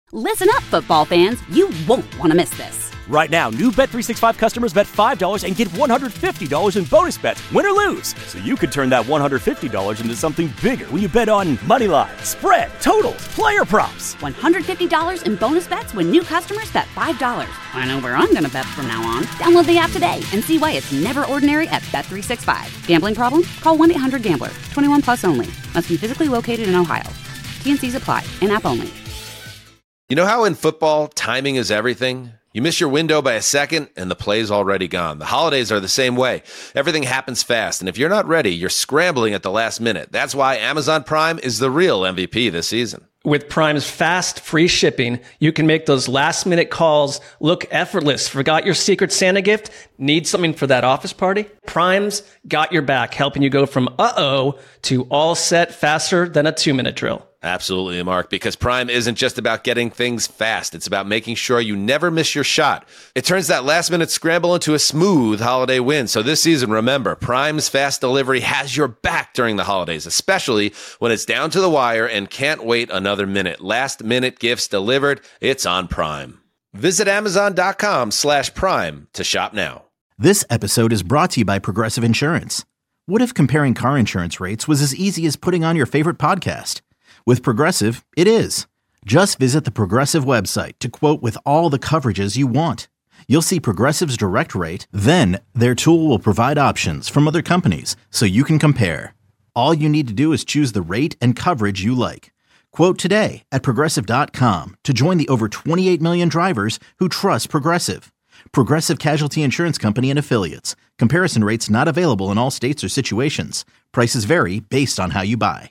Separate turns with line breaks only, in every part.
Listen up, football fans. You won't want to miss this.
Right now, new Bet365 customers bet $5 and get $150 in bonus bets, win or lose. So you could turn that $150 into something bigger when you bet on money line, spread, totals, player props.
$150 in bonus bets when new customers bet $5. I know where I'm going to bet from now on. Download the app today and see why it's never ordinary at Bet365. Gambling problem? Call 1-800-GAMBLER. 21 plus only. Must be physically located in Ohio. T&Cs apply. In-app only.
You know how in football, timing is everything? You miss your window by a second, and the play's already gone. The holidays are the same way. Everything happens fast, and if you're not ready, you're scrambling at the last minute. That's why Amazon Prime is the real MVP this season.
With Prime's fast, free shipping, you can make those last-minute calls look effortless. Forgot your Secret Santa gift? Need something for that office party? Prime's got your back, helping you go from uh-oh to all set faster than a 2-minute drill.
Absolutely, Mark, because Prime isn't just about getting things fast. It's about making sure you never miss your shot. It turns that last-minute scramble into a smooth holiday win. So this season, remember, Prime's fast delivery has your back during the holidays, especially when it's down to the wire and can't wait another minute. Last-minute gifts delivered, it's on Prime. Visit Amazon.com/Prime to shop now.
This episode is brought to you by Progressive Insurance. What if comparing car insurance rates was as easy as putting on your favorite podcast? With Progressive, it is. Just visit the Progressive website to quote with all the coverages you want. You'll see Progressive's direct rate, then their tool will provide options from other companies so you can compare. All you need to do is choose the rate and coverage you like. Quote today at Progressive.com to join the over 28 million drivers who trust Progressive. Progressive Casualty Insurance Company and Affiliates. Comparison rates not available in all states or situations. Prices vary based on how you buy.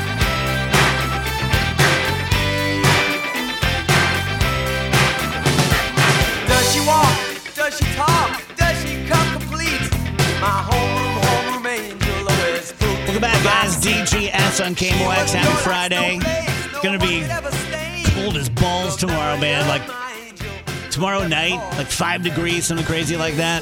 Does she walk? Does she talk? Does she come complete? My homeroom angel always put.
Welcome back, guys. DGS on KMOX. Happy Friday. It's going to be cold as balls tomorrow, man. Like tomorrow night, like 5 degrees, something crazy like that.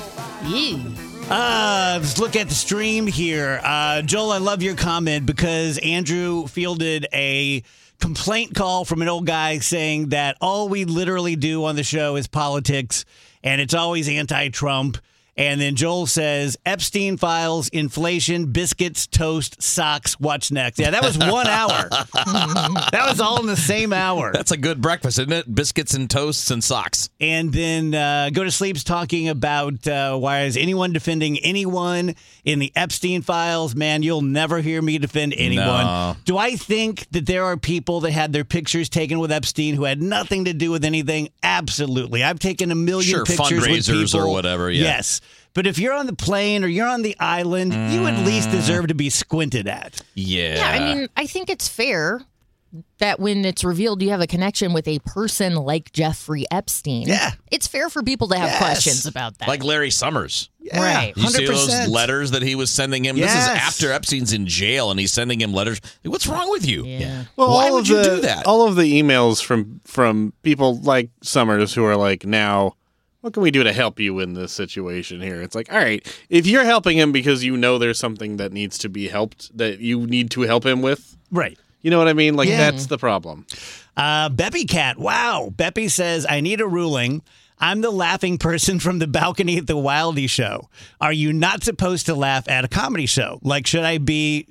Let's look at the stream here. Joel, I love your comment because Andrew fielded a complaint call from an old guy saying that all we literally do on the show is politics, and it's always anti-Trump. And then Joel says, Epstein files, inflation, biscuits, toast, socks, what's next? Yeah, that was 1 hour. That was all in the same hour.
That's a good breakfast, isn't it? Biscuits and toasts and socks.
And then Go to Sleep's talking about why is anyone defending anyone in the Epstein files? Man, you'll never hear me defend anyone.
No.
Do I think that there are people that had their pictures taken with Epstein who had nothing to do with anything? Absolutely. I've taken a million pictures with
fundraisers
people.
or whatever. Yeah.
Yes. But if you're on the plane or you're on the island, you at least deserve to be squinted at.
Yeah.
Yeah, I mean, I think it's fair that when it's revealed you have a connection with a person like Jeffrey Epstein, it's fair for people to have questions about that.
Like Larry Summers.
Yeah,
right.
You see
100%.
those letters that he was sending him?
Yes.
This is after Epstein's in jail, and he's sending him letters. What's wrong with you?
Yeah.
Well,
Why would you do that?
All of the emails from people like Summers who are like, now, what can we do to help you in this situation here? It's like, all right, if you're helping him because you know there's something that needs to be helped, that you need to help him with.
Right.
You know what I mean? Like, that's the problem.
Beppy Cat. Wow. Beppy says, I need a ruling. I'm the laughing person from the balcony at the Wildy show. Are you not supposed to laugh at a comedy show? Like, should I be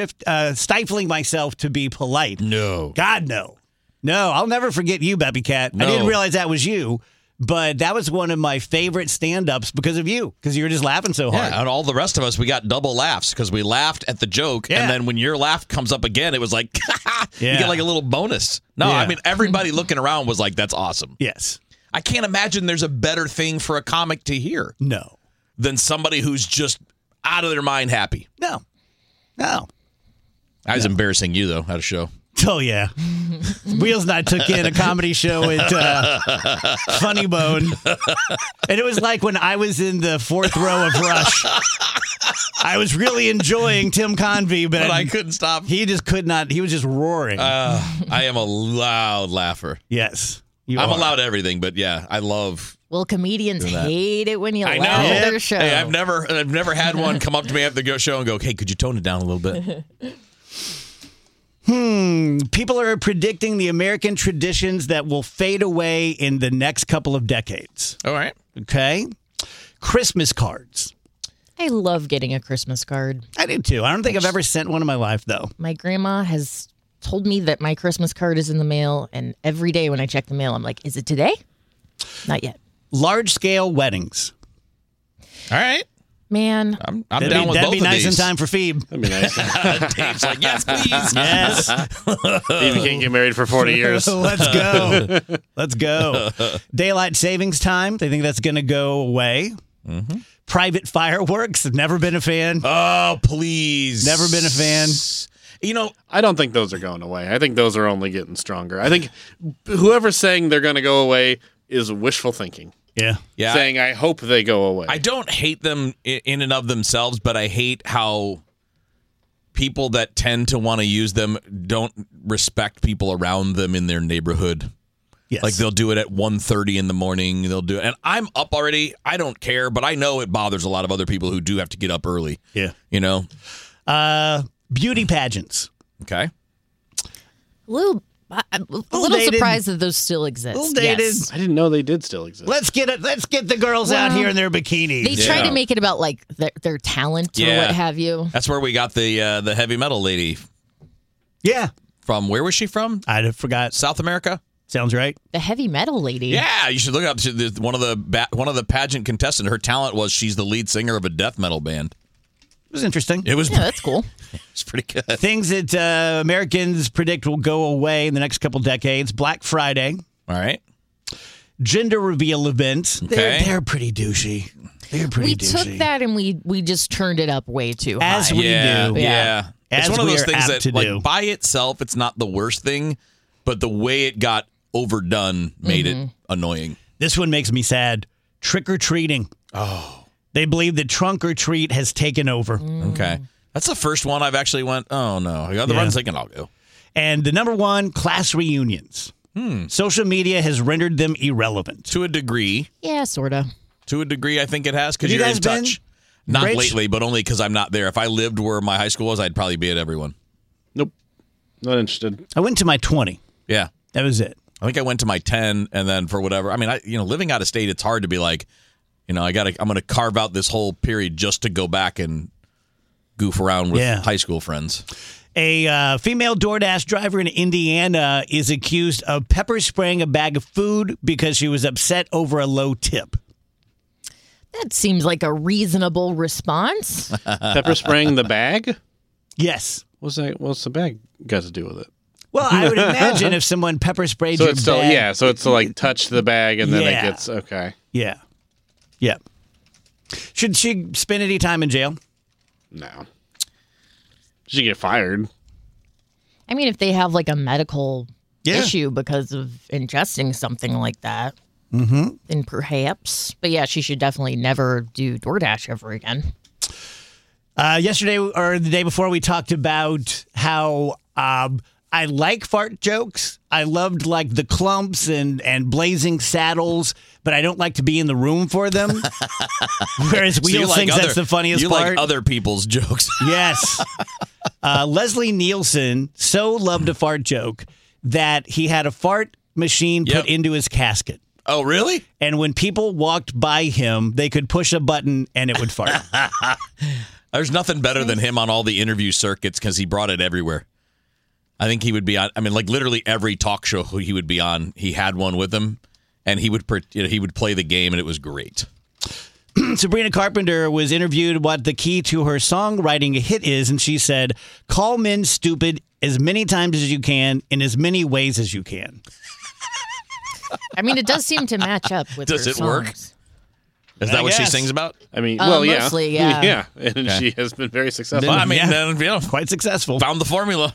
stifling myself to be polite?
No.
God, no. No, I'll never forget you, Beppy Cat.
No.
I didn't realize that was you. But that was one of my favorite stand-ups because of you, because you were just laughing so hard.
Yeah, and all the rest of us, we got double laughs because we laughed at the joke, and then when your laugh comes up again, it was like, you get like a little bonus. No, I mean, everybody looking around was like, that's awesome.
Yes.
I can't imagine there's a better thing for a comic to hear.
No.
Than somebody who's just out of their mind happy.
No.
I was embarrassing you, though, at a show.
Oh, yeah. Wheels and I took in a comedy show at Funny Bone. And it was like when I was in the fourth row of Rush. I was really enjoying Tim Convey, but
I couldn't stop.
He just could not. He was just roaring.
I am a loud laugher.
Yes.
I'm allowed everything, but yeah, I love.
Well, comedians hate it when you laugh at their show.
Hey, I've never had one come up to me after the show and go, "Hey, could you tone it down a little bit?"
People are predicting the American traditions that will fade away in the next couple of decades.
All right.
Okay. Christmas cards.
I love getting a Christmas card.
I do too. I don't think I've ever sent one in my life, though.
My grandma has told me that my Christmas card is in the mail, and every day when I check the mail, I'm like, is it today? Not yet.
Large-scale weddings.
All right.
Man.
I'm down with both of these.
That'd be nice in time for Phoebe.
That'd be nice.
Dave's like, yes, please.
Yes.
Phoebe can't get married for 40 years.
Let's go. Let's go. Daylight savings time. They think that's going to go away. Mm-hmm. Private fireworks. I've never been a fan.
Oh, please.
Never been a fan.
You know,
I don't think those are going away. I think those are only getting stronger. I think whoever's saying they're going to go away is wishful thinking.
Yeah.
Saying, I hope they go away.
I don't hate them in and of themselves, but I hate how people that tend to want to use them don't respect people around them in their neighborhood.
Yes.
Like they'll do it at 1:30 in the morning. They'll do it. And I'm up already. I don't care, but I know it bothers a lot of other people who do have to get up early.
Yeah.
You know?
Beauty pageants.
Okay.
A little
dated.
surprised that those still exist.
Little dated.
Yes.
I didn't know they did still exist.
Let's get the girls out here in their bikinis.
They try to make it about like their talent or what have you.
That's where we got the heavy metal lady.
Yeah.
From where was she from?
I forgot.
South America?
Sounds right.
The heavy metal lady.
Yeah, you should look up one of the pageant contestants. Her talent was she's the lead singer of a death metal band.
It was interesting.
It was.
Yeah, that's cool.
It's pretty good.
Things that Americans predict will go away in the next couple decades. Black Friday.
All right.
Gender reveal events.
Okay.
They're pretty douchey. They're pretty
We
douchey.
took that and we just turned it up way too high.
As we do.
Yeah.
As
It's one of
we
those
are
things
apt
that,
to do.
like, by itself, it's not the worst thing, but the way it got overdone made it annoying.
This one makes me sad. Trick or treating.
Oh.
They believe that trunk or treat has taken over.
Okay. That's the first one I've actually went, oh, no. The other one's thinking I'll go.
And the number one, class reunions. Social media has rendered them irrelevant.
To a degree.
Yeah, sort of.
To a degree, I think it has, because
Have you
you're in
guys been?
touch. Not
Rich?
lately, but only because I'm not there. If I lived where my high school was, I'd probably be at every one.
Nope. Not interested.
I went to my 20.
Yeah.
That was it.
I think I went to my 10, and then for whatever. I mean, living out of state, it's hard to be like, I'm going to carve out this whole period just to go back and goof around with high school friends.
A female DoorDash driver in Indiana is accused of pepper spraying a bag of food because she was upset over a low tip.
That seems like a reasonable response.
Pepper spraying the bag?
Yes.
What's the bag got to do with it?
Well, I would imagine if someone pepper sprayed
So
your
it's still
bag.
so it's to like touch the bag and then it
Yeah.
gets okay.
Yeah. Yeah. Should she spend any time in jail?
No. She get fired.
I mean, if they have like a medical
Yeah.
issue because of ingesting something like that, then perhaps. But yeah, she should definitely never do DoorDash ever again.
Yesterday or the day before, we talked about how I like fart jokes. I loved like the clumps and blazing saddles, but I don't like to be in the room for them. Whereas
So you
Wheels
like
thinks that's the funniest
you
part.
like other people's jokes.
Yes. Leslie Nielsen so loved a fart joke that he had a fart machine put into his casket.
Oh, really?
And when people walked by him, they could push a button and it would fart.
There's nothing better than him on all the interview circuits because he brought it everywhere. I think he would be on. I mean, like literally every talk show he would be on, he had one with him, and he would play the game, and it was great.
Sabrina Carpenter was interviewed what the key to her songwriting hit is, and she said, "Call men stupid as many times as you can in as many ways as you can."
I mean, it does seem to match up with
Does
her
it work?
songs.
Is that
I
what she
guess.
sings about?
I mean,
Mostly, yeah.
Yeah, and she has been very successful.
Well, I mean,
Yeah. Quite successful.
found the formula.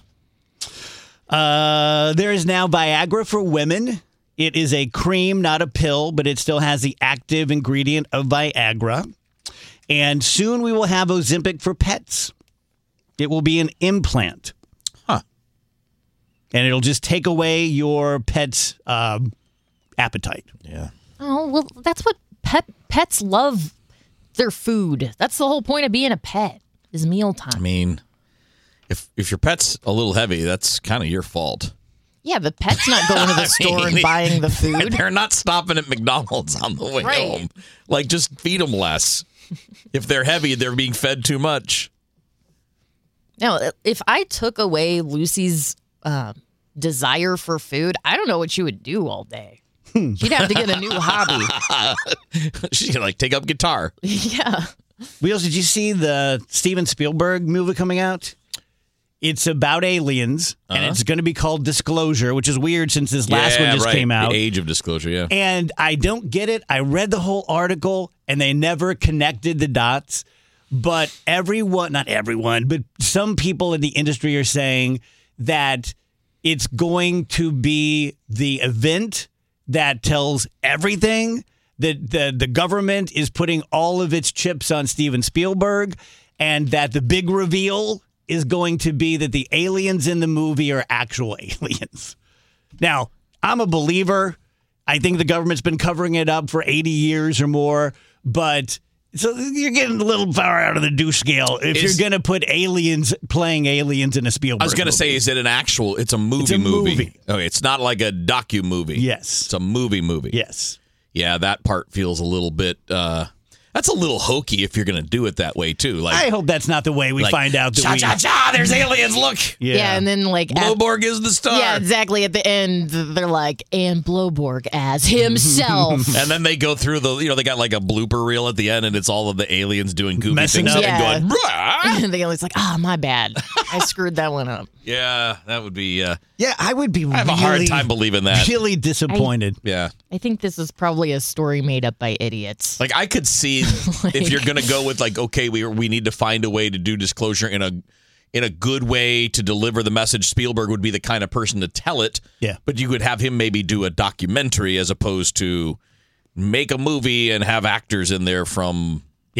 There is now Viagra for women. It is a cream, not a pill, but it still has the active ingredient of Viagra. And soon we will have Ozempic for pets. It will be an implant.
Huh.
And it'll just take away your pet's appetite.
Yeah.
Oh, well, that's what pets love, their food. That's the whole point of being a pet, is mealtime.
I mean, If your pet's a little heavy, that's kind of your fault.
Yeah, the pet's not going to the store and buying the food.
They're not stopping at McDonald's on the way home. Like, just feed them less. If they're heavy, they're being fed too much.
Now, if I took away Lucy's desire for food, I don't know what she would do all day. She'd have to get a new hobby.
She's going to, take up guitar.
Yeah.
Wheels, did you see the Steven Spielberg movie coming out? It's about aliens, and it's going to be called Disclosure, which is weird since this last one just came out.
The Age of Disclosure, yeah.
And I don't get it. I read the whole article, and they never connected the dots. But not everyone, but some people in the industry are saying that it's going to be the event that tells everything, that the government is putting all of its chips on Steven Spielberg, and that the big reveal is going to be that the aliens in the movie are actual aliens. Now, I'm a believer. I think the government's been covering it up for 80 years or more, but so you're getting a little far out of the douche scale if you're going to put aliens playing aliens in a Spielberg
I was going to say, is it an actual, it's a movie. Okay, it's not like a docu-movie.
Yes.
It's a movie.
Yes.
Yeah, that part feels a little bit, that's a little hokey if you're going to do it that way, too. Like,
I hope that's not the way we find out that
cha, there's aliens, look.
Yeah, and then
Blowborg is the star.
Yeah, exactly. At the end, they're like, and Blowborg as himself.
And then they go through they got like a blooper reel at the end, and it's all of the aliens doing goofy
Messing
things
up.
and going,
And the alien's like, my bad. I screwed that one up.
yeah, that would be,
Yeah, I would be
I have a hard time believing that.
Really disappointed.
Yeah.
I think this is probably a story made up by idiots.
Like, I could see if you're going to go with, okay, we need to find a way to do Disclosure in a good way to deliver the message. Spielberg would be the kind of person to tell it.
Yeah.
But you could have him maybe do a documentary as opposed to make a movie and have actors in there from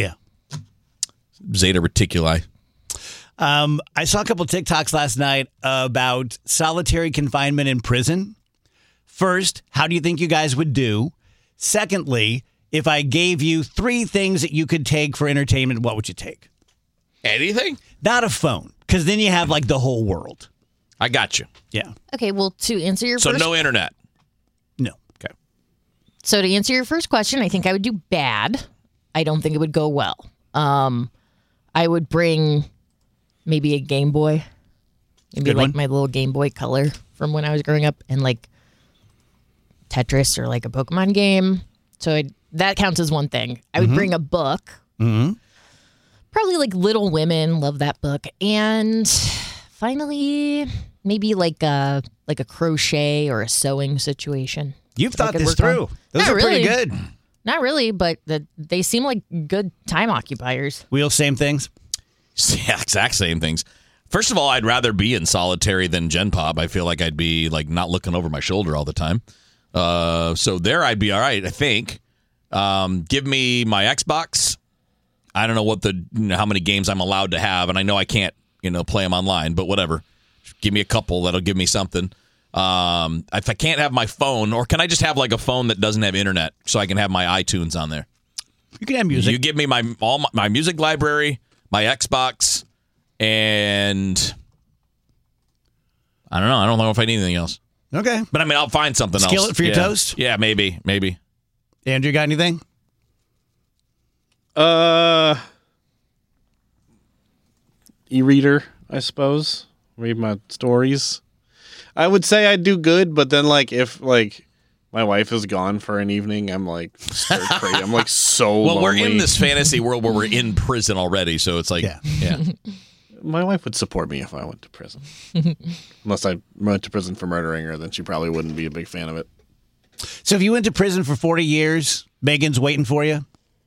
Zeta Reticuli.
I saw a couple of TikToks last night about solitary confinement in prison. First, how do you think you guys would do? Secondly, if I gave you 3 things that you could take for entertainment, what would you take?
Anything?
Not a phone, because then you have the whole world.
I got you.
Yeah.
Okay, well, to answer your
So
first...
no internet?
No.
Okay.
So to answer your first question, I think I would do bad. I don't think it would go well. I would bring maybe a Game Boy. Maybe
Good one.
my little Game Boy Color from when I was growing up, and Tetris or a Pokemon game. So that counts as one thing. I would bring a book.
Mm-hmm.
Probably Little Women. Love that book. And finally, maybe a crochet or a sewing situation.
You've thought
could
this
work on.
through. Those
Not
are pretty
really.
good.
Not really, but they seem like good time occupiers.
Wheel, same things?
Yeah, exact same things. First of all, I'd rather be in solitary than Gen Pop. I feel like I'd be not looking over my shoulder all the time. So there I'd be all right, I think. Give me my Xbox. I don't know how many games I'm allowed to have, and I know I can't, play them online, but whatever. Give me a couple. That'll give me something. If I can't have my phone, or can I just have a phone that doesn't have internet so I can have my iTunes on there?
You can have music.
You give me my music library, my Xbox, and I don't know. I don't know if I need anything else.
Okay.
But I'll find something else.
Skillet for your toast?
Yeah, maybe.
Andrew, got anything?
E-reader, I suppose. Read my stories. I would say I'd do good, but then if my wife is gone for an evening, I'm stir crazy. I'm so
well,
lonely.
we're in this fantasy world where we're in prison already, so it's yeah.
My wife would support me if I went to prison. Unless I went to prison for murdering her, then she probably wouldn't be a big fan of it.
So if you went to prison for 40 years, Megan's waiting for you?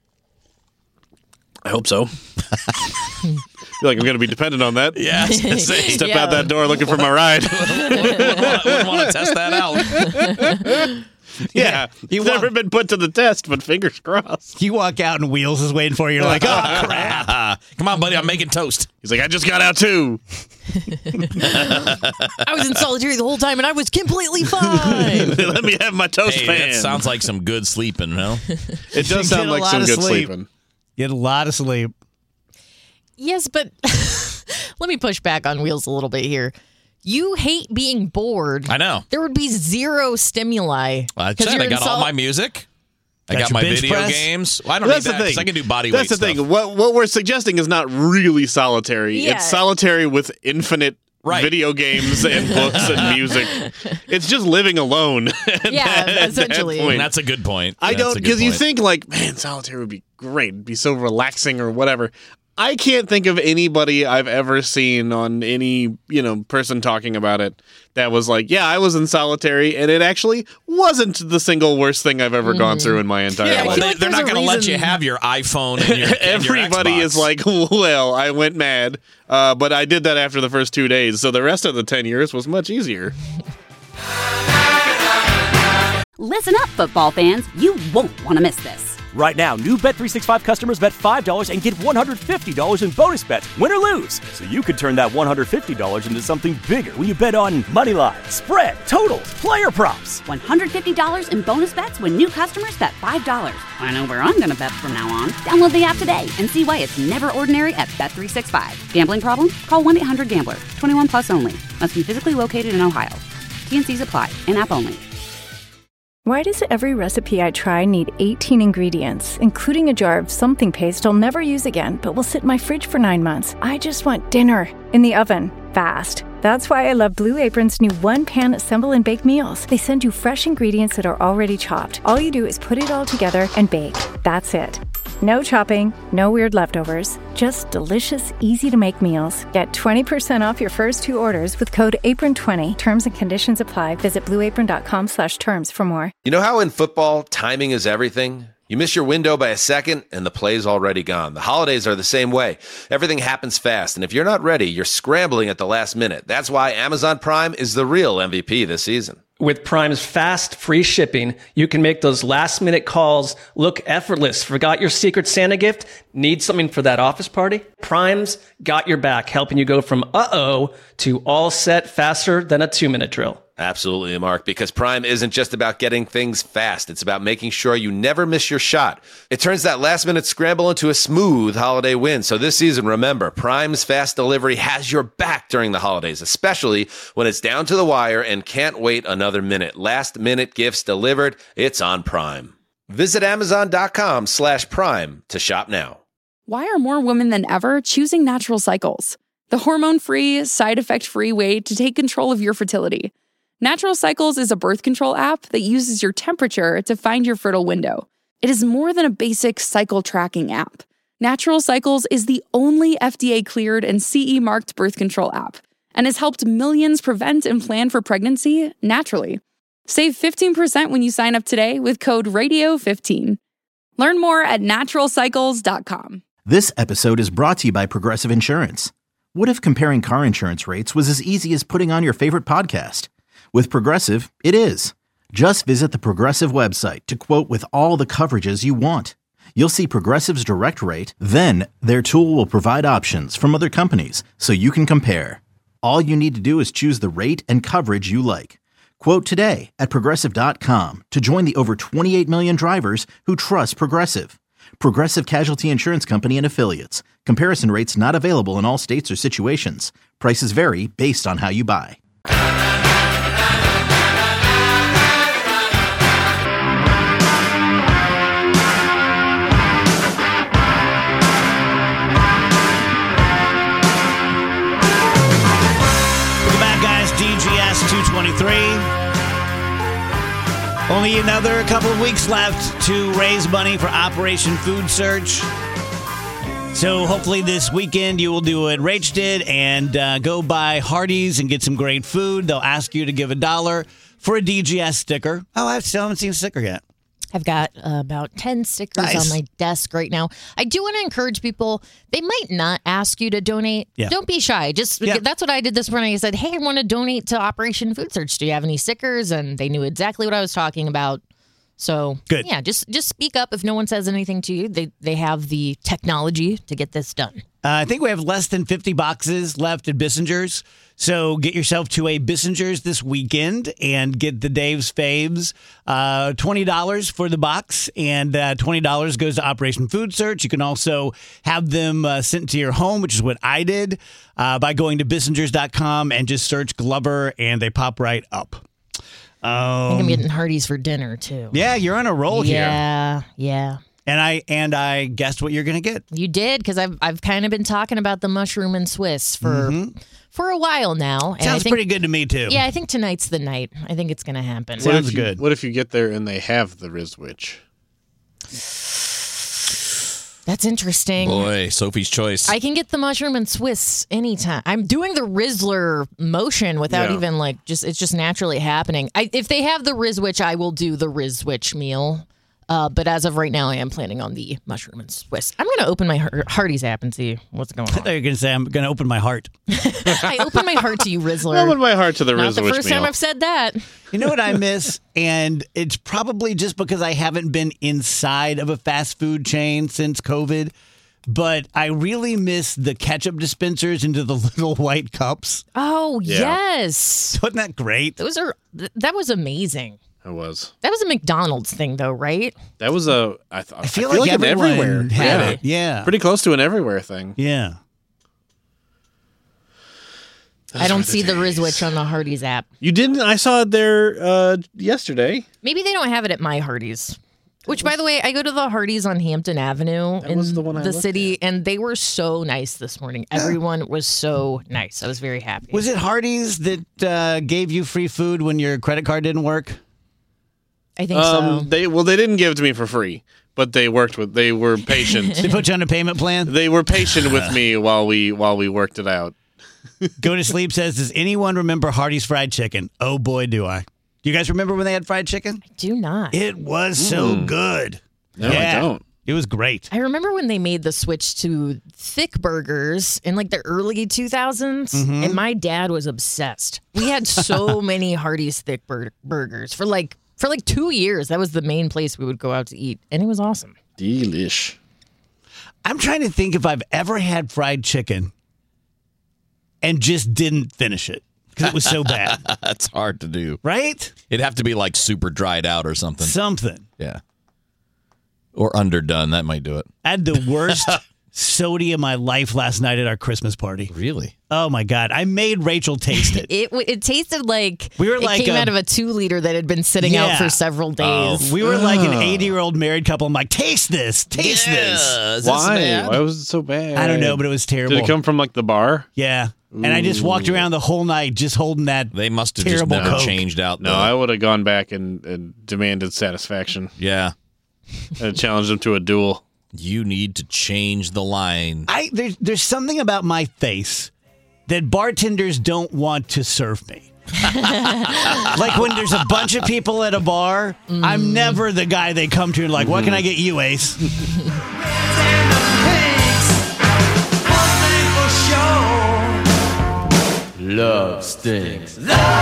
I hope so. feel like I'm going to be dependent on that.
Yeah.
Step out that door looking for my ride.
I want to test that out.
Yeah. You've never been put to the test, but fingers crossed.
You walk out and Wheels is waiting for you. You're like, oh, crap.
Come on, buddy. I'm making toast.
He's like, I just got out too.
I was in solitary the whole time and I was completely fine.
Let me have my toast pan.
That sounds like some good sleeping, no?
It does sound like some good sleeping.
Get a lot of sleep.
Yes, but Let me push back on Wheels a little bit here. You hate being bored.
I know.
There would be zero stimuli.
Well, I said I got all my music. I got my video games. Well, I don't need that because I can do body weight
That's the thing. What we're suggesting is not really solitary.
Yeah.
It's solitary with infinite video games and books and music. It's just living alone.
Essentially.
And that's a good point.
I don't, because you think like, man, solitary would be great. It'd be so relaxing or whatever. I can't think of anybody I've ever seen on any, person talking about it that was like, yeah, I was in solitary, and it actually wasn't the single worst thing I've ever gone through in my entire life.
Well, they're not going to let you have your iPhone and your
Everybody
Xbox.
is like, well, I went mad, but I did that after the first 2 days, so the rest of the 10 years was much easier.
Listen up, football fans. You won't want to miss this.
Right now, new Bet365 customers bet $5 and get $150 in bonus bets, win or lose. So you could turn that $150 into something bigger when you bet on moneyline, spread, totals, player props.
$150 in bonus bets when new customers bet $5. I know where I'm going to bet from now on. Download the app today and see why it's never ordinary at Bet365. Gambling problem? Call 1-800-GAMBLER. 21 plus only. Must be physically located in Ohio. T&Cs apply. In-app only.
Why does every recipe I try need 18 ingredients, including a jar of something paste I'll never use again, but will sit in my fridge for 9 months? I just want dinner in the oven, fast. That's why I love Blue Apron's new one-pan assemble and bake meals. They send you fresh ingredients that are already chopped. All you do is put it all together and bake. That's it. No chopping, no weird leftovers, just delicious, easy-to-make meals. Get 20% off your first 2 orders with code APRON20. Terms and conditions apply. Visit blueapron.com/terms for more.
You know how in football, timing is everything? You miss your window by a second, and the play's already gone. The holidays are the same way. Everything happens fast, and if you're not ready, you're scrambling at the last minute. That's why Amazon Prime is the real MVP this season.
With Prime's fast, free shipping, you can make those last-minute calls look effortless. Forgot your Secret Santa gift? Need something for that office party? Prime's got your back, helping you go from uh-oh to all set faster than a 2-minute drill.
Absolutely, Mark, because Prime isn't just about getting things fast. It's about making sure you never miss your shot. It turns that last-minute scramble into a smooth holiday win. So this season, remember, Prime's fast delivery has your back during the holidays, especially when it's down to the wire and can't wait another minute. Last-minute gifts delivered, it's on Prime. Visit Amazon.com/Prime to shop now.
Why are more women than ever choosing Natural Cycles? The hormone-free, side-effect-free way to take control of your fertility. Natural Cycles is a birth control app that uses your temperature to find your fertile window. It is more than a basic cycle tracking app. Natural Cycles is the only FDA-cleared and CE-marked birth control app and has helped millions prevent and plan for pregnancy naturally. Save 15% when you sign up today with code RADIO15. Learn more at naturalcycles.com.
This episode is brought to you by Progressive Insurance. What if comparing car insurance rates was as easy as putting on your favorite podcast? With Progressive, it is. Just visit the Progressive website to quote with all the coverages you want. You'll see Progressive's direct rate, then their tool will provide options from other companies so you can compare. All you need to do is choose the rate and coverage you like. Quote today at Progressive.com to join the over 28 million drivers who trust Progressive. Progressive Casualty Insurance Company and Affiliates. Comparison rates not available in all states or situations. Prices vary based on how you buy.
DGS 223. Only another couple of weeks left to raise money for Operation Food Search. So hopefully this weekend you will do what Rach did and go buy Hardee's and get some great food. They'll ask you to give $1 for a DGS sticker. Oh, I still haven't seen a sticker yet.
I've got about 10 stickers on my desk right now. I do want to encourage people. They might not ask you to donate.
Yeah.
Don't be shy. That's what I did this morning. I said, hey, I want to donate to Operation Food Search. Do you have any stickers? And they knew exactly what I was talking about. So
Good.
Yeah, just speak up if no one says anything to you. They have the technology to get this done.
I think we have less than 50 boxes left at Bissinger's. So get yourself to a Bissinger's this weekend and get the Dave's Faves. $20 for the box, and $20 goes to Operation Food Search. You can also have them sent to your home, which is what I did, by going to Bissingers.com and just search Glover, and they pop right up.
I think I'm getting Hardee's for dinner, too.
Yeah, you're on a roll here.
Yeah.
And I guessed what you're going to get.
You did, because I've kind of been talking about the mushroom and Swiss for a while now. And
Sounds
I think,
pretty good to me, too.
Yeah, I think tonight's the night. I think it's going to happen.
Sounds good.
What if you get there and they have the Rizwich?
That's interesting.
Boy, Sophie's choice.
I can get the mushroom and Swiss anytime. I'm doing the Rizzler motion without even it's just naturally happening. If they have the Rizwich, I will do the Rizwich meal. But as of right now, I am planning on the mushroom and Swiss. I'm going to open my Hardee's app and see what's going on.
I thought you were going to say, I'm going to open my heart.
I open my heart to you, Rizzler.
I open my heart to the
Not the
Rizwich
first
meal.
time I've said that.
You know what I miss? And it's probably just because I haven't been inside of a fast food chain since COVID. But I really miss the ketchup dispensers into the little white cups.
Oh, yes.
Wasn't that great?
That was amazing.
It was.
That was a McDonald's thing, though, right?
That was I
feel like
an
everyone
everywhere.
had it. Yeah.
Pretty close to an everywhere thing.
Yeah.
I don't see the Rizwich on the Hardee's app.
You didn't? I saw it there yesterday.
Maybe they don't have it at my Hardee's. Which, by the way, I go to the Hardee's on Hampton Avenue in
was the one I
the
looked
city, and they were so nice this morning. Everyone was so nice. I was very happy.
Was it Hardee's that gave you free food when your credit card didn't work?
I think so.
They didn't give it to me for free, but they were patient.
They put you on a payment plan?
They were patient with me while we worked it out.
Go to Sleep says, does anyone remember Hardee's fried chicken? Oh boy, do I. Do you guys remember when they had fried chicken?
I do not.
It was so good.
No, I don't.
It was great.
I remember when they made the switch to thick burgers in like the early 2000s, and my dad was obsessed. We had so many Hardee's thick burgers for like 2 years. That was the main place we would go out to eat, and it was awesome.
Delish.
I'm trying to think if I've ever had fried chicken and just didn't finish it because it was so bad.
That's hard to do.
Right?
It'd have to be like super dried out or something.
Something.
Yeah. Or underdone. That might do it.
I had the worst soda of my life last night at our Christmas party.
Really?
Oh, my God. I made Rachel taste it.
It tasted like
it
came out of a 2-liter that had been sitting out for several days.
We were like an 80-year-old married couple. I'm like, taste this. Taste
this.
Why? Why was it so bad?
I don't know, but it was terrible.
Did it come from like the bar?
Yeah. And I just walked around the whole night just holding that
They must have just
terrible
never
Coke.
changed out.
No, I would have gone back and demanded satisfaction.
Yeah.
And challenged them to a duel.
You need to change the line.
There's something about my face that bartenders don't want to serve me. Like when there's a bunch of people at a bar, I'm never the guy they come to and like, what can I get you, Ace?
Love stinks.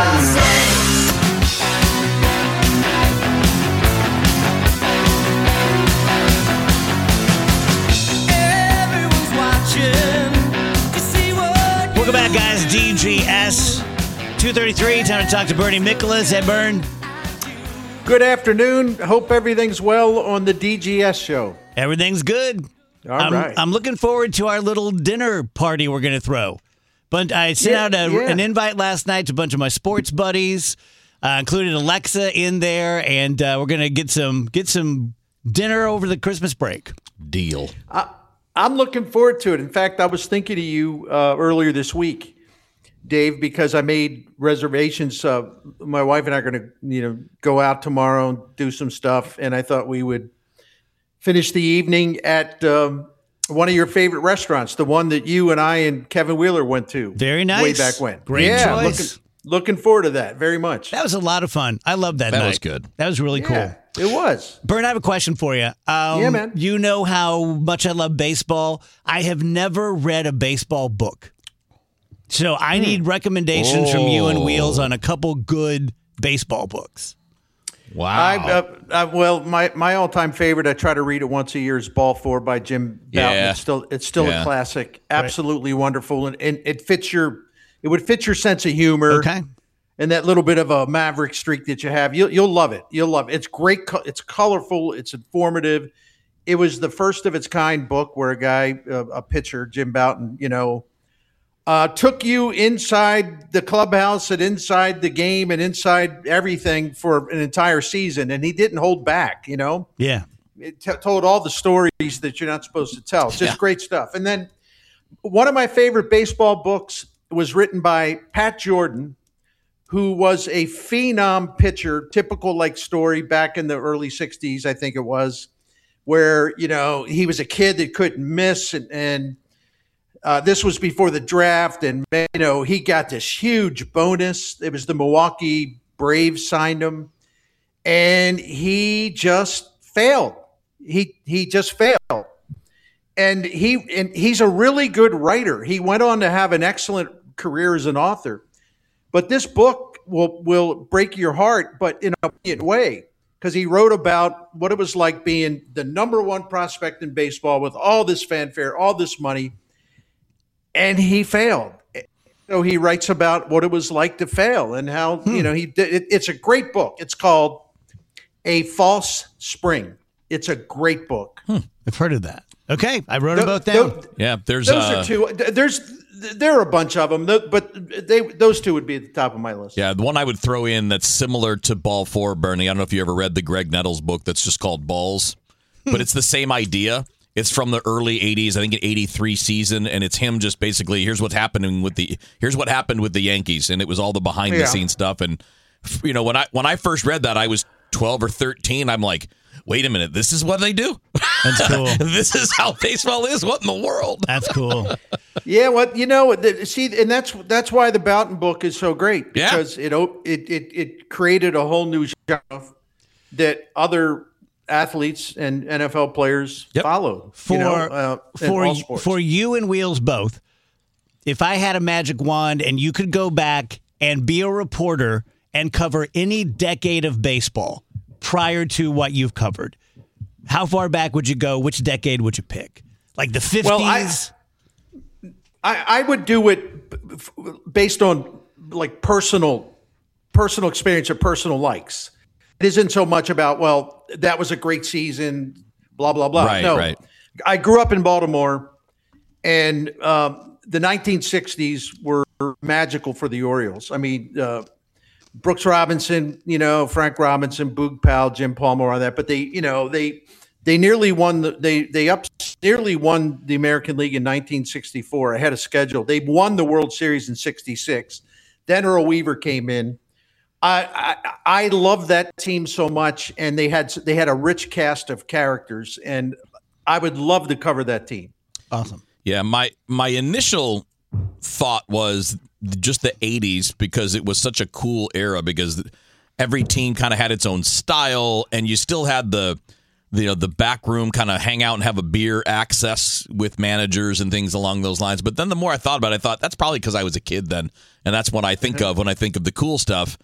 Welcome back, guys. DGS 233. Time to talk to Bernie Nicholas. Hey, Bern.
Good afternoon. Hope everything's well on the DGS show.
Everything's good.
All right.
I'm looking forward to our little dinner party we're going to throw. But I sent out an invite last night to a bunch of my sports buddies, included Alexa in there, and we're going to get some dinner over the Christmas break.
Deal.
I'm looking forward to it. In fact, I was thinking of you earlier this week, Dave, because I made reservations. My wife and I are going to, go out tomorrow and do some stuff, and I thought we would finish the evening at one of your favorite restaurants, the one that you and I and Kevin Wheeler went to.
Very nice.
Way back when.
Great choice.
Looking forward to that very much.
That was a lot of fun. I loved that night.
That was good.
That was really cool.
It was.
Bern, I have a question for you.
Yeah, man.
You know how much I love baseball. I have never read a baseball book. So I need recommendations from you and Wheels on a couple good baseball books.
Wow.
Well, my all-time favorite, I try to read it once a year, is Ball 4 by Jim Bouton.
Yeah.
It's still a classic. Absolutely wonderful. And it would fit your sense of humor.
Okay.
And that little bit of a maverick streak that you have. You'll love it. You'll love it. It's great. It's colorful. It's informative. It was the first of its kind book where a guy, a pitcher, Jim Bouton, took you inside the clubhouse and inside the game and inside everything for an entire season. And he didn't hold back,
Yeah.
It told all the stories that you're not supposed to tell. Just great stuff. And then one of my favorite baseball books was written by Pat Jordan, who was a phenom pitcher, typical like story back in the early 60s, I think it was, where, he was a kid that couldn't miss. And this was before the draft. And, he got this huge bonus. It was the Milwaukee Braves signed him. And he just failed. He just failed. And he's a really good writer. He went on to have an excellent career as an author. But this book will break your heart, but in a brilliant way, because he wrote about what it was like being the number one prospect in baseball with all this fanfare, all this money, and he failed. So he writes about what it was like to fail and how, he did it. It's a great book. It's called A False Spring. It's a great book.
I've heard of that. Okay, I wrote them both down.
Those
are two. There are a bunch of them, but those two would be at the top of my list.
Yeah, the one I would throw in that's similar to Ball 4, Bernie. I don't know if you ever read the Greg Nettles book that's just called Balls, but it's the same idea. It's from the early 80s, I think an 83 season, and it's him just basically, here's what happened with the Yankees, and it was all the behind-the-scenes stuff. And, when I first read that, I was 12 or 13. I'm like, wait a minute, this is what they do?
That's cool.
This is how baseball is? What in the world?
That's cool.
Yeah, see, and that's why the Bouton book is so great, because it created a whole new genre that other athletes and NFL players followed.
For you and Wheels both, if I had a magic wand and you could go back and be a reporter and cover any decade of baseball prior to what you've covered, how far back would you go? Which decade would you pick? Like the 50s?
Well, I would do it based on like personal experience or personal likes. It isn't so much about, that was a great season, blah, blah, blah.
Right.
I grew up in Baltimore, and the 1960s were magical for the Orioles. I mean, Brooks Robinson, Frank Robinson, Boog Powell, Jim Palmer, all that. But they nearly won nearly won the American League in 1964 ahead of schedule. They won the World Series in '66. Then Earl Weaver came in. I love that team so much, and they had a rich cast of characters, and I would love to cover that team.
Awesome.
Yeah, my initial thought was just the 80s, because it was such a cool era, because every team kind of had its own style, and you still had the back room kind of hang out and have a beer access with managers and things along those lines. But then the more I thought about it, I thought that's probably because I was a kid then, and that's what I think of when I think of the cool stuff.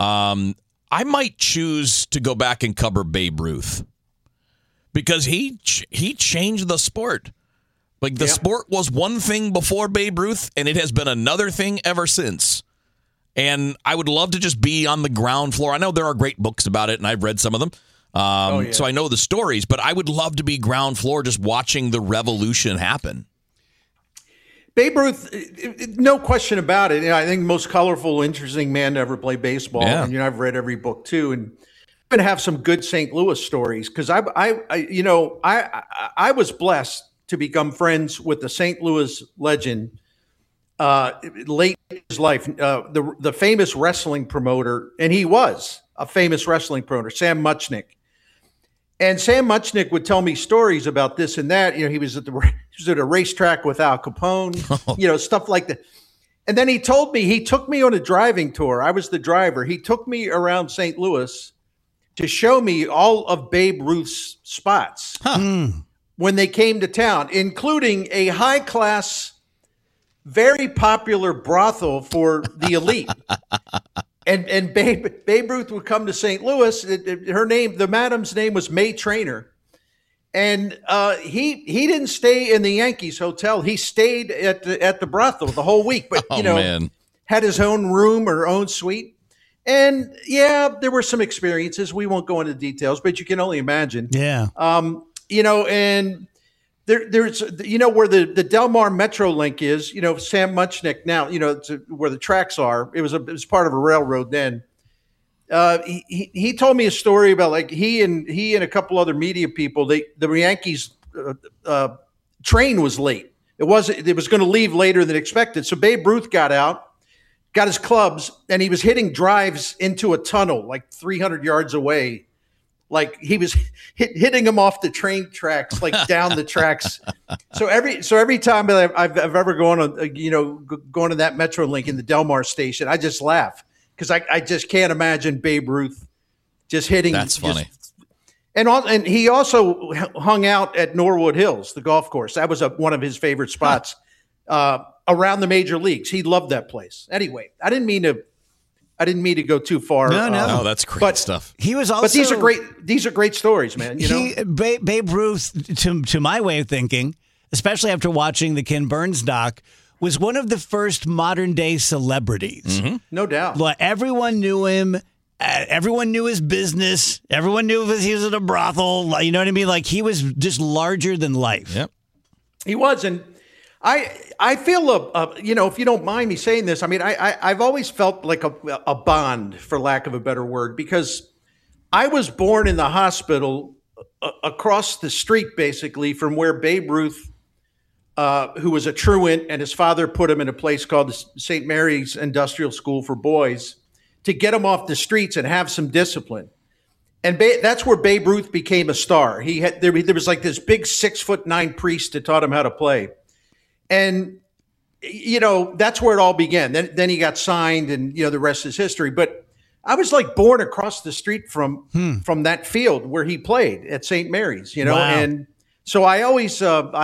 I might choose to go back and cover Babe Ruth, because he changed the sport. Like, the sport was one thing before Babe Ruth, and it has been another thing ever since. And I would love to just be on the ground floor. I know there are great books about it, and I've read some of them. So I know the stories, but I would love to be ground floor just watching the revolution happen.
Babe Ruth, no question about it. I think the most colorful, interesting man to ever play baseball.
Yeah.
And I've read every book too, and I'm going to have some good St. Louis stories, because I was blessed to become friends with the St. Louis legend late in his life, the famous wrestling promoter, and he was a famous wrestling promoter, Sam Muchnick. And Sam Muchnick would tell me stories about this and that. He was at a racetrack with Al Capone, stuff like that. And then he told me, he took me on a driving tour. I was the driver. He took me around St. Louis to show me all of Babe Ruth's spots when they came to town, including a high-class, very popular brothel for the elite. And Babe Ruth would come to St. Louis. The madam's name was May Trainer. And he didn't stay in the Yankees hotel. He stayed at the brothel the whole week, but
man.
Had his own room or own suite. And yeah, there were some experiences. We won't go into details, but you can only imagine.
Yeah.
And there's where the Del Mar Metro Link is. Sam Muchnick now. It's where the tracks are. It was part of a railroad then. He told me a story about like he and a couple other media people. The Yankees train was late. It was going to leave later than expected. So Babe Ruth got out, got his clubs, and he was hitting drives into a tunnel like 300 yards away. Like he was hitting them off the train tracks, like down the tracks. So every time that I've ever gone on, going to that Metro Link in the Del Mar station, I just laugh because I just can't imagine Babe Ruth just hitting.
That's funny.
And he also hung out at Norwood Hills, the golf course. That was one of his favorite spots around the major leagues. He loved that place. Anyway, I didn't mean to go too far.
No, that's great stuff.
He was also.
But these are great stories, man.
Babe Ruth, to my way of thinking, especially after watching the Ken Burns doc, was one of the first modern day celebrities.
Mm-hmm.
No doubt.
Like, everyone knew him. Everyone knew his business. Everyone knew he was at a brothel. You know what I mean? Like, he was just larger than life.
Yep.
He was, and I feel if you don't mind me saying this, I mean, I've always felt like a bond, for lack of a better word, because I was born in the hospital across the street, basically, from where Babe Ruth, who was a truant, and his father put him in a place called the St. Mary's Industrial School for Boys to get him off the streets and have some discipline. And that's where Babe Ruth became a star. There was like this big 6'9" priest that taught him how to play. And, that's where it all began. Then he got signed and, the rest is history. But I was like born across the street from that field where he played at St. Mary's,
Wow.
And so I always,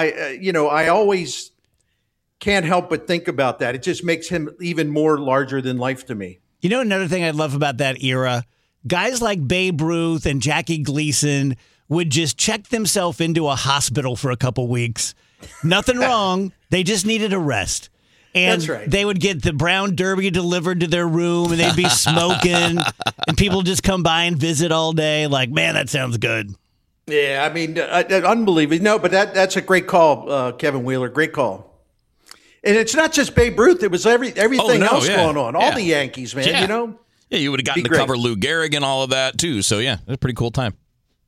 I always can't help but think about that. It just makes him even more larger than life to me.
Another thing I love about that era, guys like Babe Ruth and Jackie Gleason would just check themselves into a hospital for a couple weeks. Nothing wrong. They just needed a rest. And
That's right.
They would get the brown derby delivered to their room, and they'd be smoking, and people just come by and visit all day. Like, man, that sounds good.
Yeah, I mean, unbelievable. No, but that's a great call, Kevin Wheeler. Great call. And it's not just Babe Ruth. It was everything else going on. All the Yankees, man,
Yeah, you would have gotten to cover Lou Gehrig and all of that, too. So, yeah, it was a pretty cool time.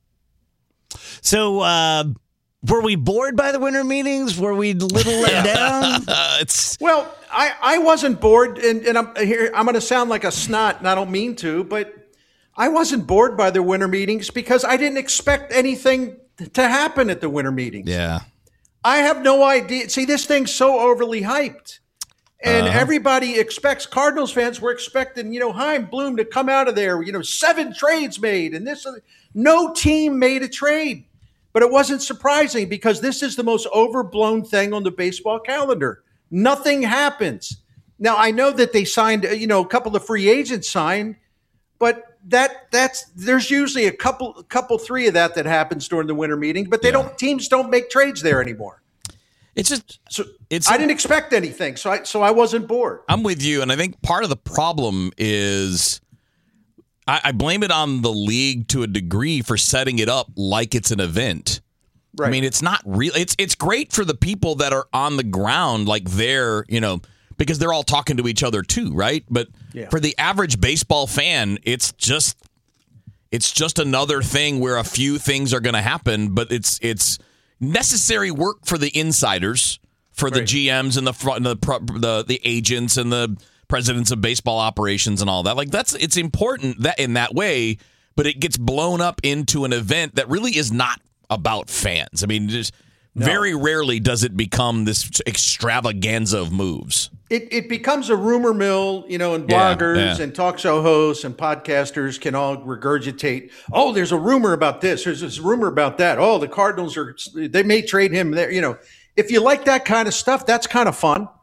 So, were we bored by the winter meetings? Were we a little let down?
Well, I wasn't bored, and I'm going to sound like a snot, and I don't mean to, but I wasn't bored by the winter meetings because I didn't expect anything to happen at the winter meetings.
Yeah.
I have no idea. See, this thing's so overly hyped. And everybody expects, Cardinals fans were expecting, Chaim Bloom to come out of there, 7 trades made, and no team made a trade. But it wasn't surprising because this is the most overblown thing on the baseball calendar. Nothing happens. Now, I know that they signed, a couple of free agents signed, but there's usually a couple 3 of that happens during the winter meeting, but teams don't make trades there anymore.
It's just
I didn't expect anything, so I wasn't bored.
I'm with you, and I think part of the problem is I blame it on the league to a degree for setting it up like it's an event. Right. I mean, it's not real. It's great for the people that are on the ground, like they're, because they're all talking to each other too, right? But for the average baseball fan, it's just another thing where a few things are going to happen, but it's necessary work for the insiders, for the GMs and the agents and the presidents of baseball operations and all that. Like it's important that in that way, but it gets blown up into an event that really is not about fans. I mean, just very rarely does it become this extravaganza of moves.
It becomes a rumor mill, and bloggers and talk show hosts and podcasters can all regurgitate, oh, there's a rumor about this, there's this rumor about that. Oh, the Cardinals they may trade him there. If you like that kind of stuff, that's kind of fun.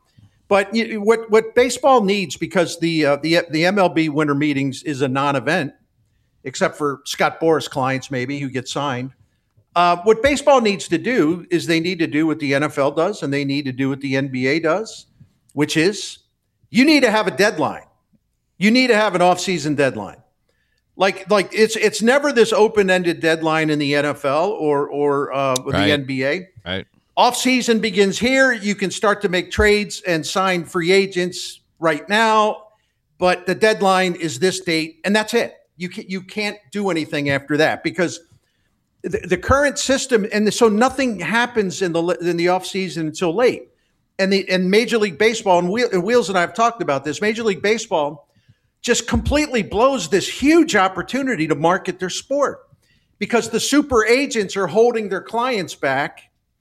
But what baseball needs, because the MLB winter meetings is a non-event, except for Scott Boras clients maybe who get signed. What baseball needs to do is they need to do what the NFL does, and they need to do what the NBA does, which is you need to have a deadline. You need to have an off-season deadline. Like it's never this open-ended deadline in the NFL or the NBA.
Right.
Off-season begins here. You can start to make trades and sign free agents right now, but the deadline is this date, and that's it. You can't do anything after that because the current system, and so nothing happens in the off-season until late. And Major League Baseball, and Wheels and I have talked about this, Major League Baseball just completely blows this huge opportunity to market their sport because the super agents are holding their clients back.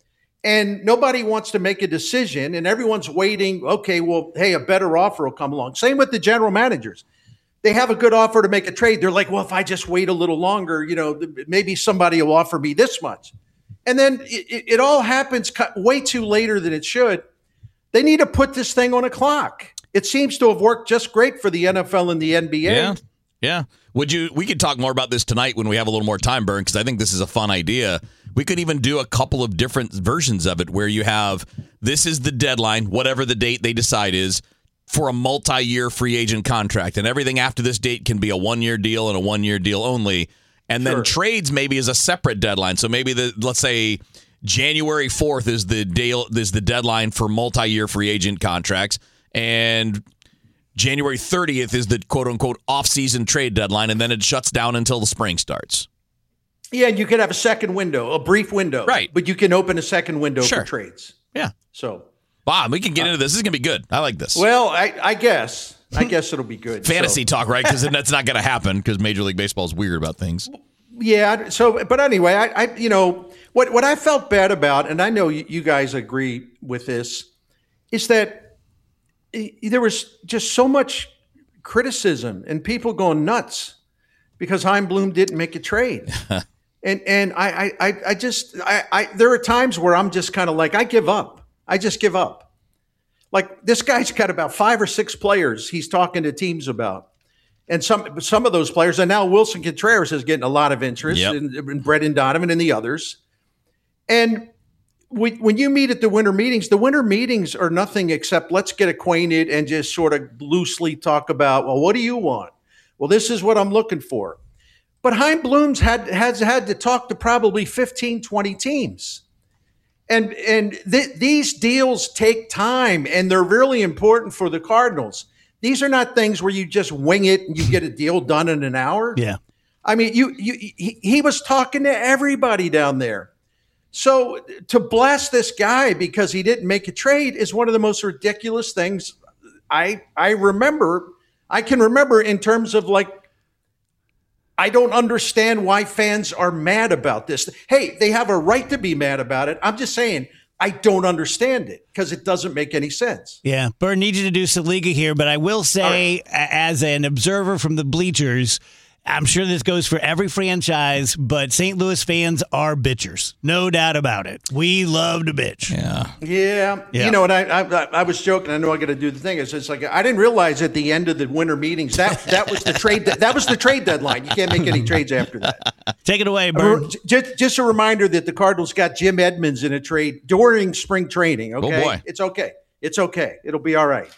And nobody wants to make a decision, and everyone's waiting. Okay, well, hey, a better offer will come along. Same with the general managers. They have a good offer to make a trade. They're like, well, if I just wait a little longer, maybe somebody will offer me this much. And then it all happens way too later than it should. They need to put this thing on a clock. It seems to have worked just great for the NFL and the NBA.
Yeah. We could talk more about this tonight when we have a little more time, Bern, because I think this is a fun idea. We could even do a couple of different versions of it where you have, this is the deadline, whatever the date they decide is, for a multi-year free agent contract. And everything after this date can be a one-year deal and a one-year deal only. And then trades maybe is a separate deadline. So maybe let's say January 4th is the deadline for multi-year free agent contracts. And January 30th is the quote-unquote off-season trade deadline, and then it shuts down until the spring starts.
Yeah, and you could have a second window, a brief window.
Right.
But you can open a second window for trades.
Yeah.
So,
Bob, we can get into this. This is going to be good. I like this.
Well, I guess it'll be good.
Fantasy talk, right? Because that's not going to happen because Major League Baseball is weird about things.
Yeah. So, but anyway, what I felt bad about, and I know you guys agree with this, is that there was just so much criticism and people going nuts because Chaim Bloom didn't make a trade. And I just there are times where I'm just kind of like, I give up. I just give up. Like this guy's got about 5 or 6 players he's talking to teams about. And some of those players, and now Wilson Contreras is getting a lot of interest, and Brendan Donovan and the others. And when you meet at the winter meetings are nothing except let's get acquainted and just sort of loosely talk about, well, what do you want? Well, this is what I'm looking for. But Chaim Bloom's has had to talk to probably 15, 20 teams. And these deals take time, and they're really important for the Cardinals. These are not things where you just wing it and you get a deal done in an hour.
Yeah.
I mean, he was talking to everybody down there. So to blast this guy because he didn't make a trade is one of the most ridiculous things I remember. I can remember in terms of like, I don't understand why fans are mad about this. Hey, they have a right to be mad about it. I'm just saying, I don't understand it because it doesn't make any sense.
Yeah, Bern needs you to do some Liga here, but I will say, as an observer from the bleachers, I'm sure this goes for every franchise, but St. Louis fans are bitchers. No doubt about it. We love to bitch.
Yeah. You know, and I was joking. I know I got to do the thing. It's like I didn't realize at the end of the winter meetings that was the trade. That was the trade deadline. You can't make any trades after that.
Take it away, Bern.
Just a reminder that the Cardinals got Jim Edmonds in a trade during spring training. Okay,
oh boy.
It's okay. It's okay. It'll be all right.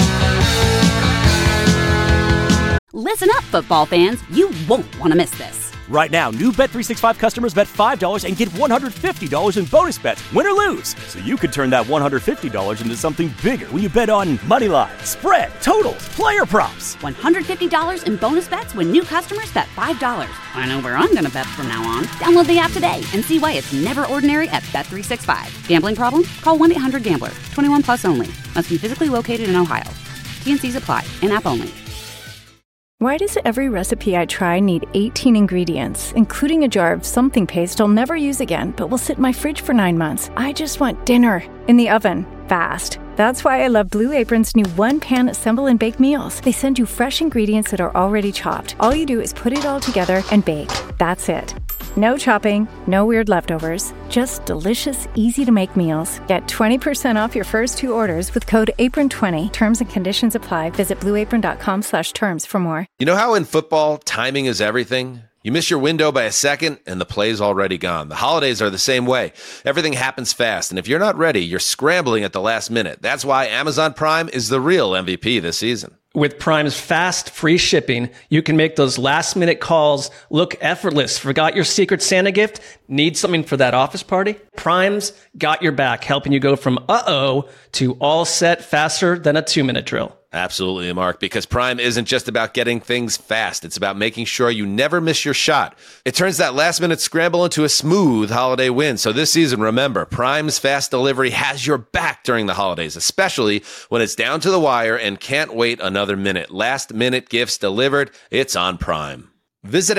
Listen up, football fans. You won't want to miss this.
Right now, new Bet365 customers bet $5 and get $150 in bonus bets, win or lose. So you could turn that $150 into something bigger when you bet on moneyline, spread, totals, player props.
$150 in bonus bets when new customers bet $5. I know where I'm going to bet from now on. Download the app today and see why it's never ordinary at Bet365. Gambling problem? Call 1-800-GAMBLER. 21 plus only. Must be physically located in Ohio. T&Cs apply. In-app only.
Why does every recipe I try need 18 ingredients, including a jar of something paste I'll never use again, but will sit in my fridge for 9 months? I just want dinner in the oven, fast. That's why I love Blue Apron's new one-pan assemble and bake meals. They send you fresh ingredients that are already chopped. All you do is put it all together and bake. That's it. No chopping, no weird leftovers, just delicious, easy-to-make meals. Get 20% off your first 2 orders with code APRON20. Terms and conditions apply. Visit blueapron.com/terms for more.
You know how in football, timing is everything? You miss your window by a second, and the play's already gone. The holidays are the same way. Everything happens fast, and if you're not ready, you're scrambling at the last minute. That's why Amazon Prime is the real MVP this season.
With Prime's fast, free shipping, you can make those last-minute calls look effortless. Forgot your Secret Santa gift? Need something for that office party? Prime's got your back, helping you go from uh-oh to all set faster than a 2-minute drill.
Absolutely, Mark, because Prime isn't just about getting things fast. It's about making sure you never miss your shot. It turns that last-minute scramble into a smooth holiday win. So this season, remember, Prime's fast delivery has your back during the holidays, especially when it's down to the wire and can't wait another minute. Last-minute gifts delivered, it's on Prime. Visit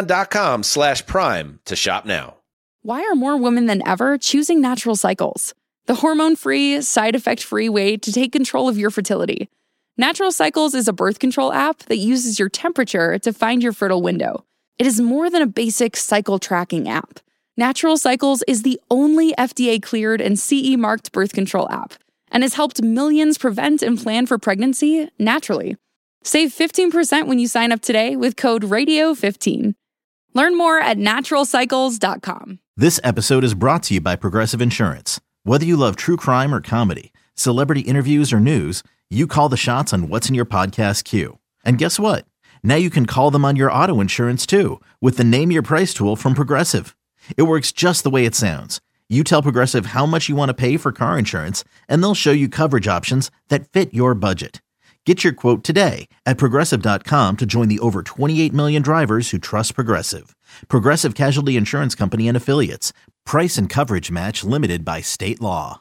Amazon.com/Prime to shop now.
Why are more women than ever choosing Natural Cycles? The hormone-free, side-effect-free way to take control of your fertility. Natural Cycles is a birth control app that uses your temperature to find your fertile window. It is more than a basic cycle tracking app. Natural Cycles is the only FDA-cleared and CE-marked birth control app and has helped millions prevent and plan for pregnancy naturally. Save 15% when you sign up today with code RADIO15. Learn more at naturalcycles.com.
This episode is brought to you by Progressive Insurance. Whether you love true crime or comedy, celebrity interviews or news, you call the shots on what's in your podcast queue. And guess what? Now you can call them on your auto insurance too with the Name Your Price tool from Progressive. It works just the way it sounds. You tell Progressive how much you want to pay for car insurance, and they'll show you coverage options that fit your budget. Get your quote today at Progressive.com to join the over 28 million drivers who trust Progressive. Progressive Casualty Insurance Company and Affiliates. Price and coverage match limited by state law.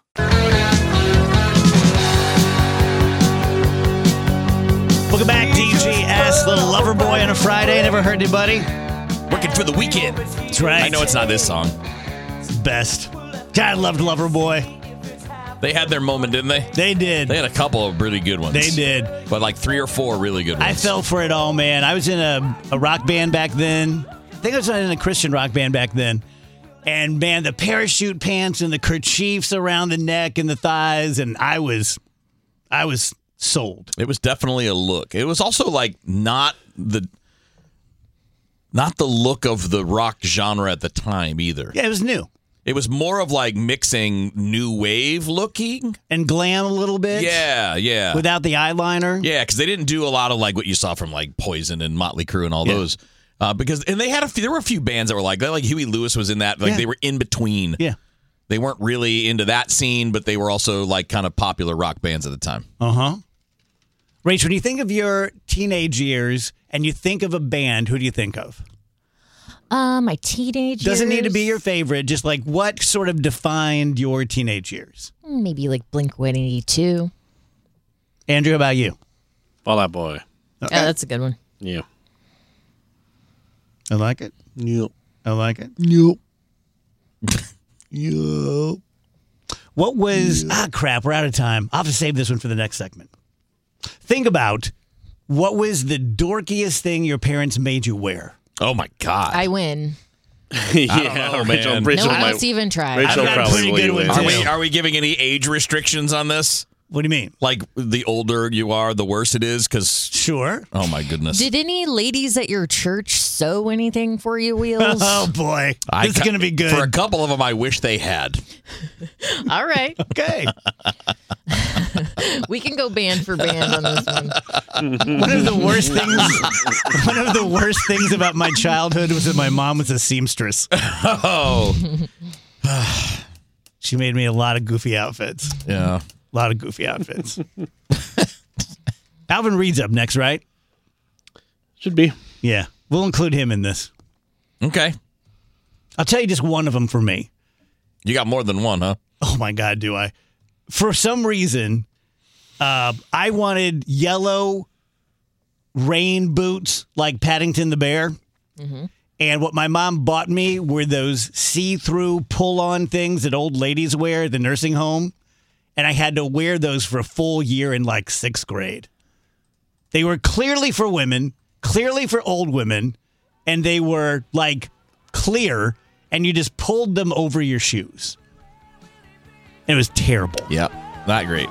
Welcome back, DGS, Little Lover Boy on a Friday. Never heard anybody.
Working for the weekend.
That's right.
I know it's not this song.
It's the best. God, I loved Lover Boy.
They had their moment, didn't they?
They did.
They had a couple of really good ones.
They did.
But like 3 or 4 really good ones.
I fell for it all, man. I was in a rock band back then. I think I was in a Christian rock band back then. And, man, the parachute pants and the kerchiefs around the neck and the thighs, and I was sold.
It was definitely a look. It was also like not the look of the rock genre at the time either.
Yeah, it was new.
It was more of like mixing new wave looking
and glam a little bit.
Yeah.
Without the eyeliner.
Yeah, because they didn't do a lot of like what you saw from like Poison and Motley Crue and all those. There were a few bands that were like Huey Lewis was in that. Like they were in between.
Yeah.
They weren't really into that scene, but they were also like kind of popular rock bands at the time.
Uh-huh. Rach, when you think of your teenage years and you think of a band, who do you think of?
My teenage years.
Doesn't need to be your favorite, just like what sort of defined your teenage years?
Maybe like Blink-182.
Andrew, how about you?
Fall Out Boy.
Okay. Yeah, that's a good one.
Yeah.
I like it.
Yep.
I like it.
Yep.
Yep. What was... crap, we're out of time. I'll have to save this one for the next segment. Think about what was the dorkiest thing your parents made you wear?
Oh, my God.
I win.
Yeah,
man.
Rachel
no,
might,
let's even try.
Rachel
I've got a pretty good one, too.
Are we giving any age restrictions on this?
What do you mean?
Like, the older you are, the worse it is? Because
sure.
Oh, my goodness.
Did any ladies at your church sew anything for you, Wheels?
Oh, boy. This is going to be good.
For a couple of them, I wish they had.
All right.
Okay.
We can go band for band on this one.
One of the worst things about my childhood was that my mom was a seamstress.
Oh.
She made me a lot of goofy outfits.
Yeah.
A lot of goofy outfits. Alvin Reed's up next, right?
Should be.
Yeah. We'll include him in this.
Okay.
I'll tell you just one of them for me.
You got more than one, huh?
Oh, my God, do I? For some reason, I wanted yellow rain boots like Paddington the Bear. Mm-hmm. And what my mom bought me were those see-through pull-on things that old ladies wear at the nursing home. And I had to wear those for a full year in like 6th grade. They were clearly for women, clearly for old women, and they were like clear, and you just pulled them over your shoes. It was terrible.
Yep, not great.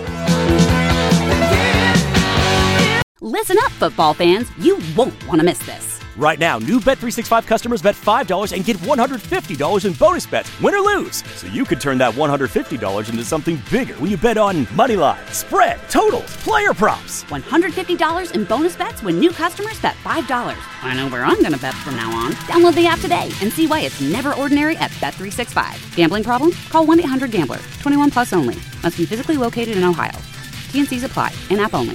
Listen up, football fans. You won't want to miss this.
Right now, new Bet365 customers bet $5 and get $150 in bonus bets, win or lose. So you could turn that $150 into something bigger when you bet on moneyline, spread, totals, player props.
$150 in bonus bets when new customers bet $5. I know where I'm going to bet from now on. Download the app today and see why it's never ordinary at Bet365. Gambling problem? Call 1-800-GAMBLER. 21 plus only. Must be physically located in Ohio. T&Cs apply. In-app only.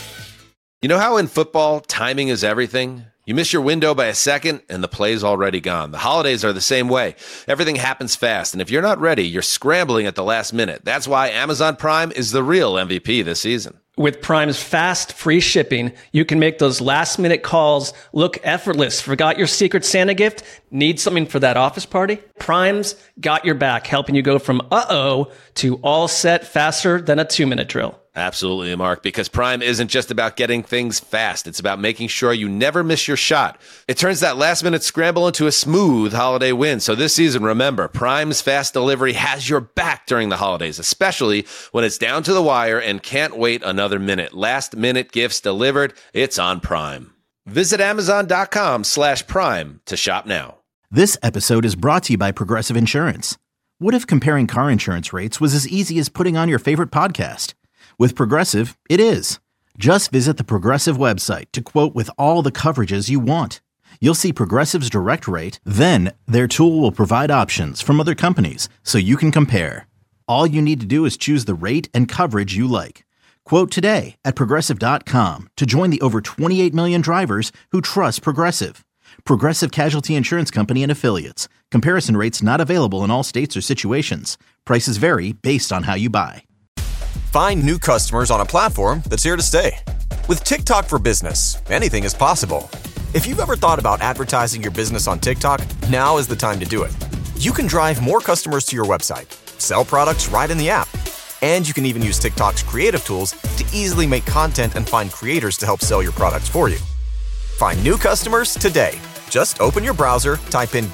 You know how in football, timing is everything? You miss your window by a second, and the play's already gone. The holidays are the same way. Everything happens fast, and if you're not ready, you're scrambling at the last minute. That's why Amazon Prime is the real MVP this season.
With Prime's fast, free shipping, you can make those last-minute calls look effortless. Forgot your Secret Santa gift? Need something for that office party? Prime's got your back, helping you go from uh-oh to all set faster than a 2-minute drill.
Absolutely, Mark, because Prime isn't just about getting things fast. It's about making sure you never miss your shot. It turns that last-minute scramble into a smooth holiday win. So this season, remember, Prime's fast delivery has your back during the holidays, especially when it's down to the wire and can't wait another minute. Last-minute gifts delivered, it's on Prime. Visit Amazon.com/Prime to shop now.
This episode is brought to you by Progressive Insurance. What if comparing car insurance rates was as easy as putting on your favorite podcast? With Progressive, it is. Just visit the Progressive website to quote with all the coverages you want. You'll see Progressive's direct rate, then their tool will provide options from other companies so you can compare. All you need to do is choose the rate and coverage you like. Quote today at Progressive.com to join the over 28 million drivers who trust Progressive. Progressive Casualty Insurance Company and Affiliates. Comparison rates not available in all states or situations. Prices vary based on how you buy.
Find new customers on a platform that's here to stay. With TikTok for Business, anything is possible. If you've ever thought about advertising your business on TikTok, now is the time to do it. You can drive more customers to your website, sell products right in the app, and you can even use TikTok's creative tools to easily make content and find creators to help sell your products for you. Find new customers today. Just open your browser, type in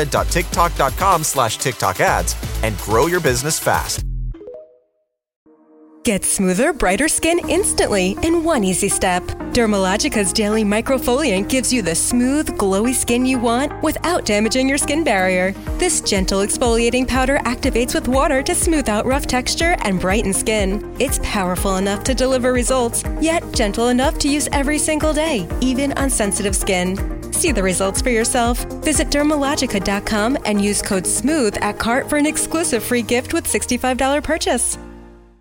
getstarted.tiktok.com/TikTok ads, and grow your business fast.
Get smoother, brighter skin instantly in one easy step. Dermalogica's Daily Microfoliant gives you the smooth, glowy skin you want without damaging your skin barrier. This gentle exfoliating powder activates with water to smooth out rough texture and brighten skin. It's powerful enough to deliver results, yet gentle enough to use every single day, even on sensitive skin. See the results for yourself. Visit Dermalogica.com and use code SMOOTH at cart for an exclusive free gift with $65 purchase.